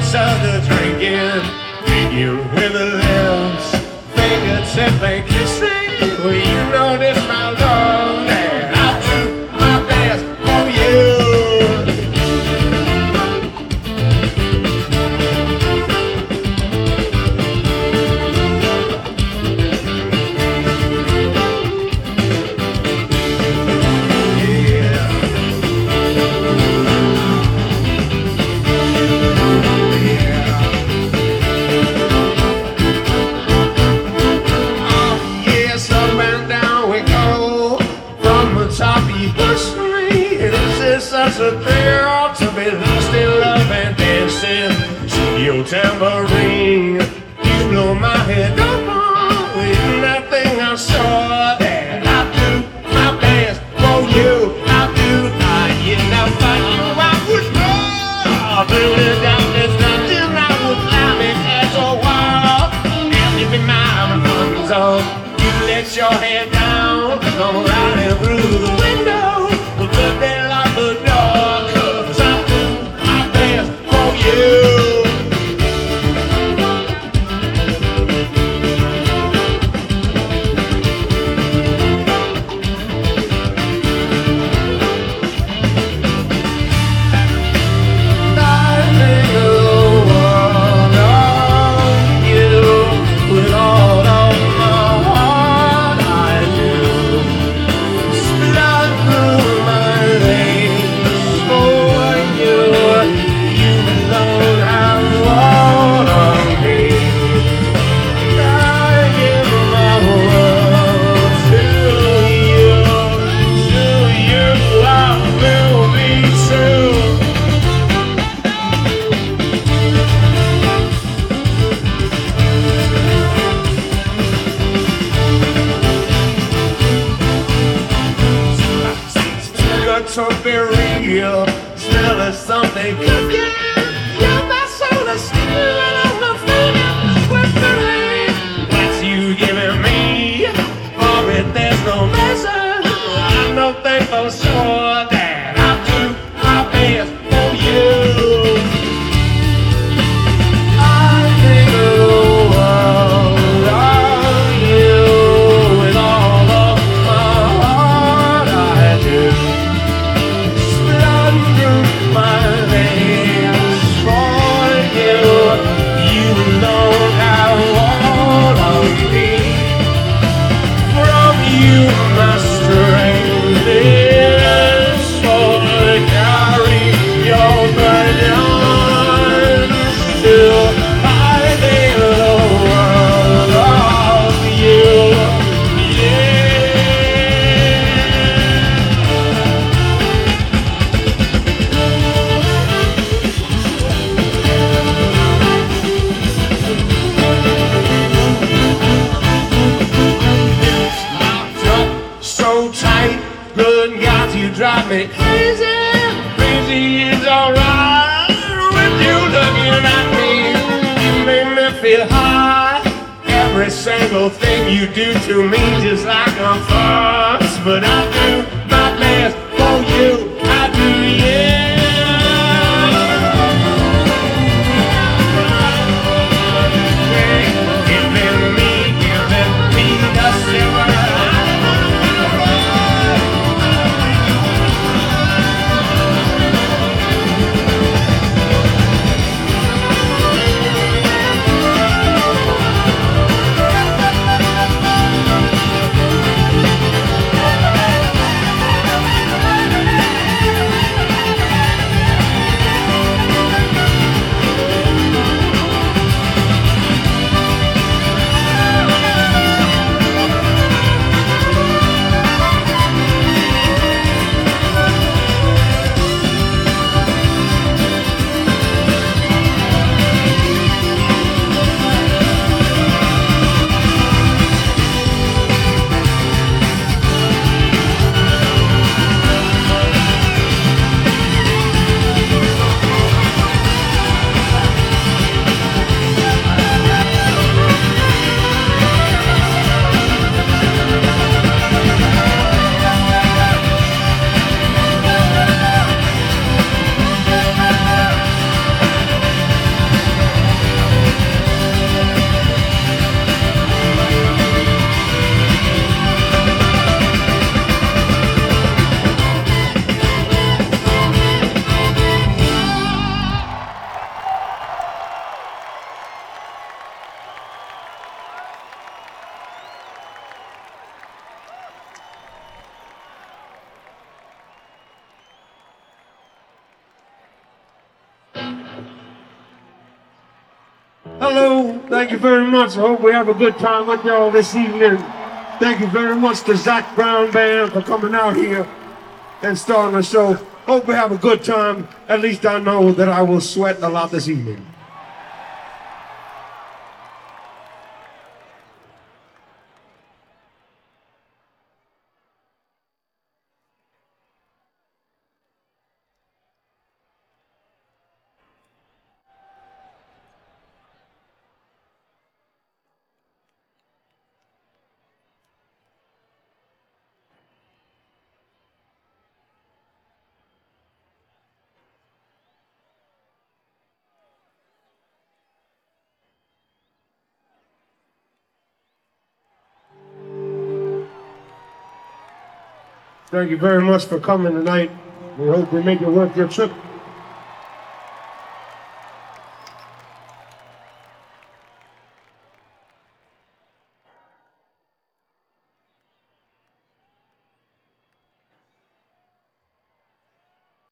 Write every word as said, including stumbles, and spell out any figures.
effects of the drinking. Hit you with the lips, fingertip and kissing. Well, you know this, my love, that I'll do my best for you. Such a thrill to be lost in love and dancing to your tambourine. You blow my head up with that thing I saw. That I do my best for you. I do. I get now fight you. I would love through the darkness. Nothing I would climb it as a wall. And if your mind runs on, you let your head down, go riding through the window. But they lock the door, 'cause I do my best for you. I think the world of you with all of my heart. I do. Blood through my veins for you. You alone have all of me. I give my world to you. To you I will be true. Got to be real, smell of something cooking. You're my soul of steel, and I'm the feeling with the rain. What's you giving me? For it there's no measure. I know things for sure that I do my best for you. I think the world of you with all of my heart. I do. My veins for you. You alone have all of me. From you my strength is for to carry your burden. Still I think the world of you. Yeah. So tight, good God, you drive me crazy. Crazy is alright with you looking at me. You make me feel high. Every single thing you do to me just like a fuss. But I do my best for you. I do, yeah. Giving me, giving me the silver. Hello, thank you very much. I hope we have a good time with y'all this evening. Thank you very much to Zac Brown Band for coming out here and starting the show. Hope we have a good time. At least I know that I will sweat a lot this evening. Thank you very much for coming tonight. We hope we make it worth your trip.